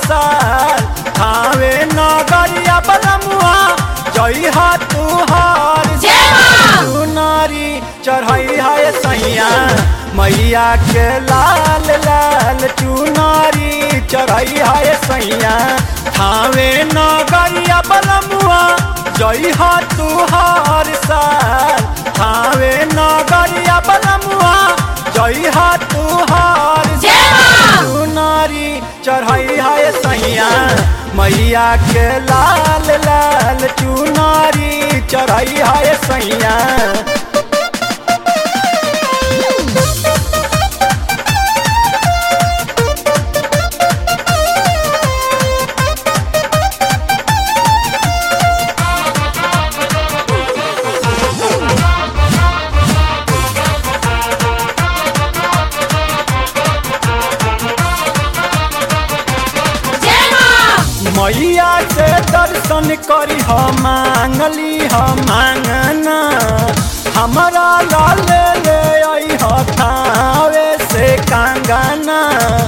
साल थावे नगरिया बलमुआ जई हा तू हर चुनारी चढ़ाई है सैया मैया के लाल लाल चुनारी चढ़ाई है सैया थावे नगरिया बलमुआ जई हा तू हर साल थावे नगरिया बलमुआ जई हा तू हर चुनारी चढ़ाई है सैया मैया के लाल लाल चुनारी चढ़ाई है सैया। मैया से दर्शन करी हम मांगली हम मांगना हमारा लाल ले आई थावे से कंगना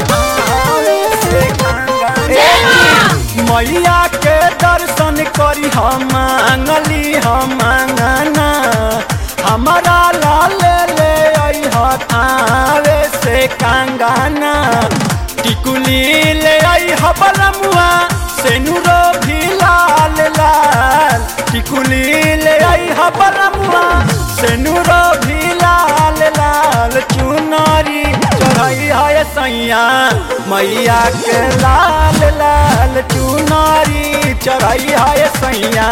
मैया के दर्शन करी हम मांगली हम मांगना हमारा लाल ले आई थावे से कंगना टिकुली ले आई बलमुआ सेनुरो भी लाल लाल टिकुली ले आई बलमुआ सेनुरो भी लाल लाल चुनारी चढ़ाई है सैया मैया के लाल लाल चुनारी चढ़ाई है सैया।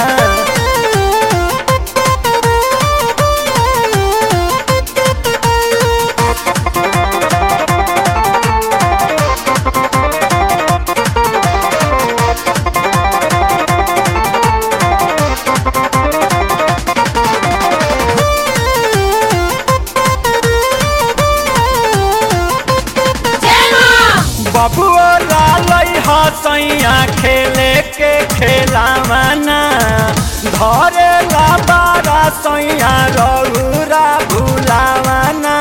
बबुआ लालई हसैया खेले के खेलावना धरे ला बारा सैया रौरा भुलावना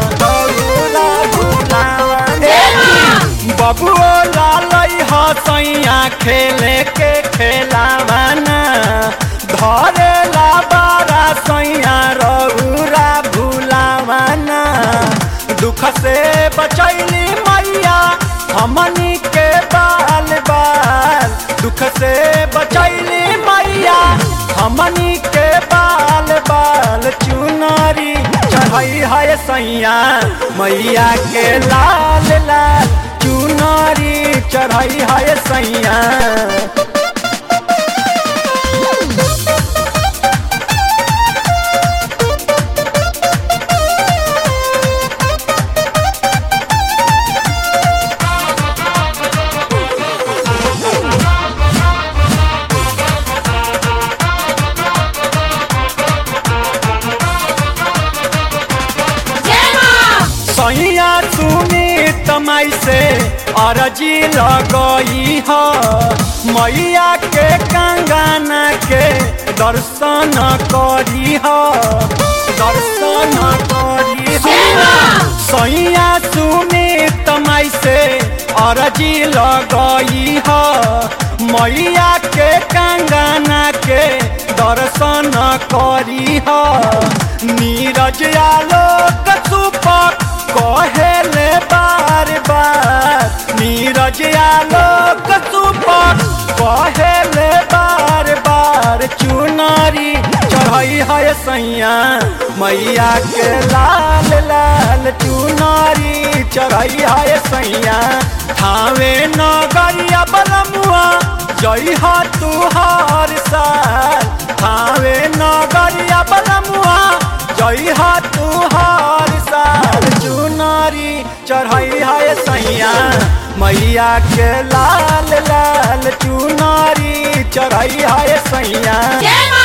बबुआ लालई हसैया खेले के खेलावना धरे ला बारा सैया रौरा भुलावना दुख से बचैली मैया हमनी के बाल बाल दुख से बचैली मैया हमनी के बाल बाल चुनारी चढ़ाई है सैया मैया के लाल लाल चुनारी चढ़ाई है सैया। सैया सुनी तमाई से अरजी लगई है मैया के कंगना के दर्शन करी सैया सुनी तमाई से अरजी लगई है मैया के कंगना के दर्शन करी नीरज आलोक सुपक कहेले बार बार नीरज आलोक सुपक कहेले बार बार चुनारी चढ़ाई है सैया मैया के लाल लाल चुनारी चढ़ाई है सैया थावे नगरिया बलमुआ जई हा तू हर साल थावे नगरिया बलमुआ जई हा तू हर साल चुनारी चढ़ाई है सैया मैया के लाल लाल चुनारी चढ़ाई है सैया।